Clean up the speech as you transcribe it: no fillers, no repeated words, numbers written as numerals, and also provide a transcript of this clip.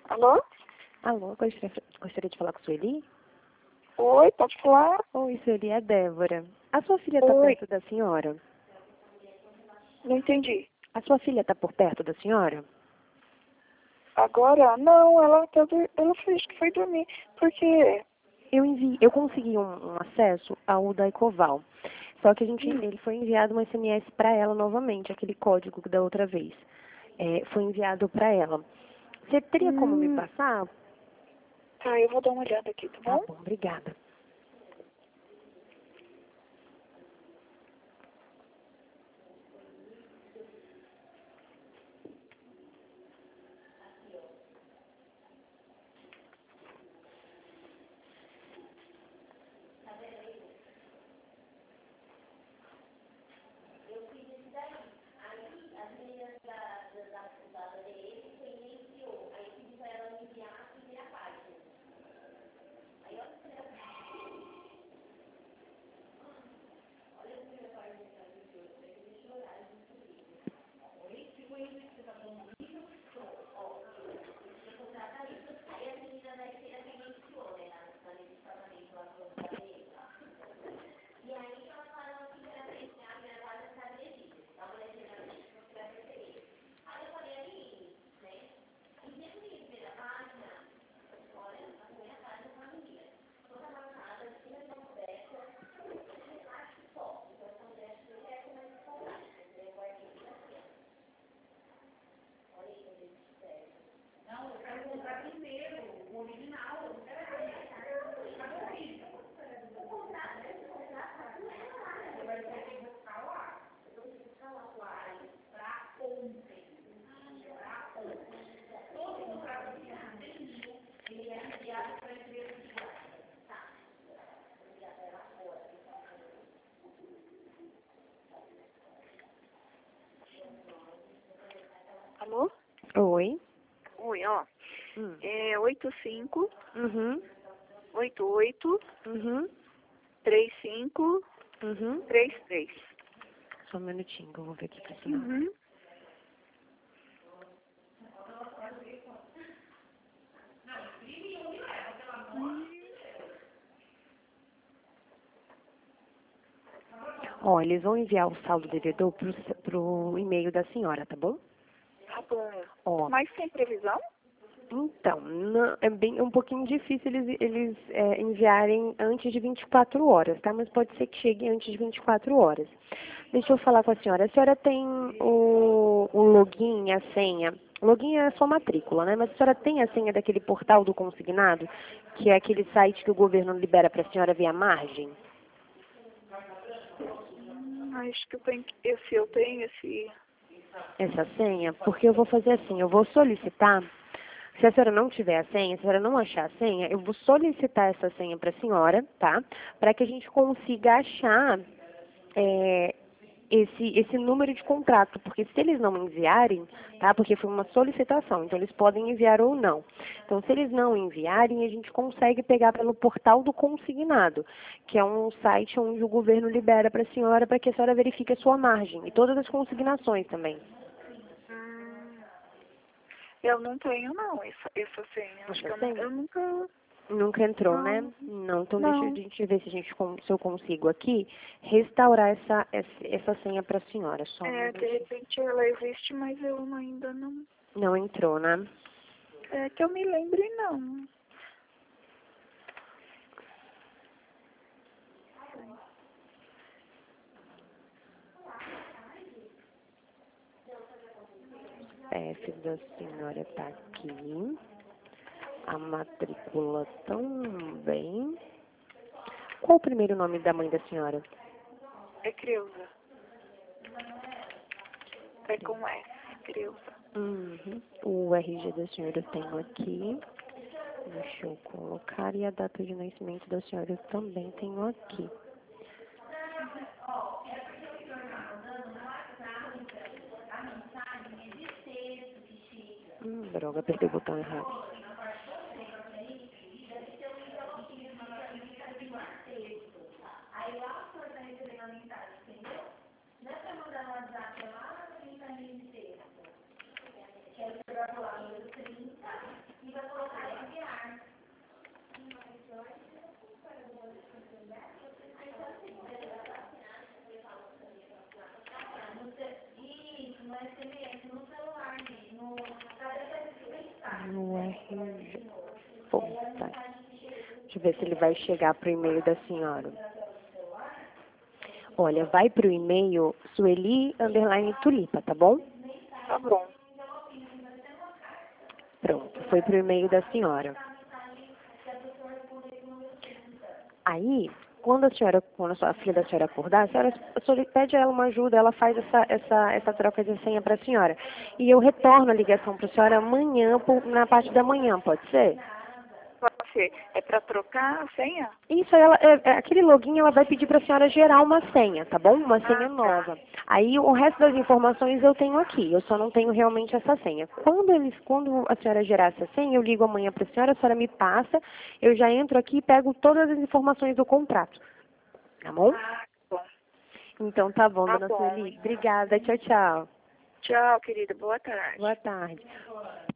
Alô? Alô, gostaria de falar com a Sueli? Oi, pode falar? Oi, Sueli, é a Débora. A sua filha está Oi, perto da senhora? não entendi. A sua filha está por perto da senhora? Agora? Não, ela acho que foi dormir. Por quê? Eu consegui um acesso ao da Ecoval. Só que Hum, ele foi enviado um SMS para ela novamente, aquele código da outra vez. Foi enviado para ela. Você teria como me hum, passar? tá, eu vou dar uma olhada aqui, tá Tá bom? bom, obrigada. Alô? Oi. Oi, ó. Hum. É 85 Uhum. 88 Uhum. 35 Uhum. 33. Só um minutinho que eu vou ver aqui pra senhora. Uhum. Ó, eles vão enviar o saldo devedor pro e-mail da senhora, tá bom? Tá bom. Ó, Mas tem previsão? então, é um pouquinho difícil eles enviarem antes de 24 horas, tá? Mas pode ser que chegue antes de 24 horas. Deixa eu falar com a senhora. A senhora tem o login, a senha. O login é a sua matrícula, né? Mas a senhora tem a senha daquele portal do consignado, que é aquele site que o governo libera para a senhora ver a margem? Acho que eu tenho, esse eu tenho, esse... Essa senha? Porque eu vou fazer assim, eu vou solicitar. Se a senhora não tiver a senha, se a senhora não achar a senha, eu vou solicitar essa senha para a senhora, tá? Para que a gente consiga achar é, esse número de contrato, porque se eles não enviarem, tá? Porque foi uma solicitação, então eles podem enviar ou não. Então, se eles não enviarem, a gente consegue pegar pelo portal do consignado, que é um site onde o governo libera para a senhora para que a senhora verifique a sua margem e todas as consignações também. Hum, eu não tenho, não, essa senha. Acho que Essa senha? eu nunca... Nunca entrou, né? Não, Não, então deixa a não. gente ver se eu consigo aqui restaurar essa senha para a senhora. Só um É, de minutinho. repente ela existe, mas eu ainda não... Não entrou, né? É que eu me lembre, não. F da senhora tá aqui. A matrícula também. Qual o primeiro nome da mãe da senhora? É Creuza. É com S, Creuza. Uhum. O RG da senhora eu tenho aqui. Deixa eu colocar. E a data de nascimento da senhora eu também tenho aqui. Droga, apertei o botão errado. Deixa eu ver se ele vai chegar pro e-mail da senhora. Olha, vai pro e-mail Sueli_Tulipa, tá bom? Tá bom. Pronto, foi pro e-mail da senhora. Aí, quando a sua filha da senhora acordar, a senhora pede a ela uma ajuda, ela faz essa troca de senha para a senhora. E eu retorno a ligação para a senhora amanhã, na parte da manhã, pode ser? Pode ser. É para trocar a senha? Isso, aquele login ela vai pedir para a senhora gerar uma senha, tá bom? Uma senha nova. Aí o resto das informações eu tenho aqui, eu só não tenho realmente essa senha. Quando a senhora gerar essa senha, eu ligo amanhã para a senhora me passa, eu já entro aqui e pego todas as informações do contrato. Tá bom? Ah, bom. Então tá bom, Tá dona bom. Sueli. Obrigada, tchau, tchau. Tchau, querida. Boa tarde. Boa tarde.